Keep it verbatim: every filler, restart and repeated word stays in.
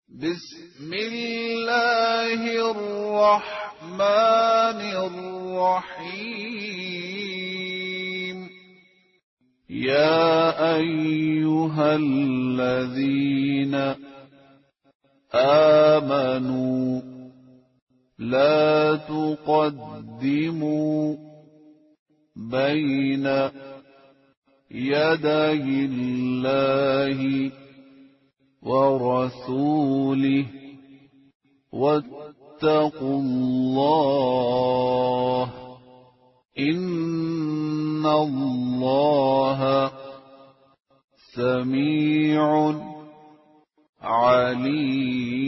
بسم الله الرحمن الرحيم يا أيها الذين آمنوا لا تقدموا بين يدي الله ورسوله واتقوا الله إن الله سميع عليم.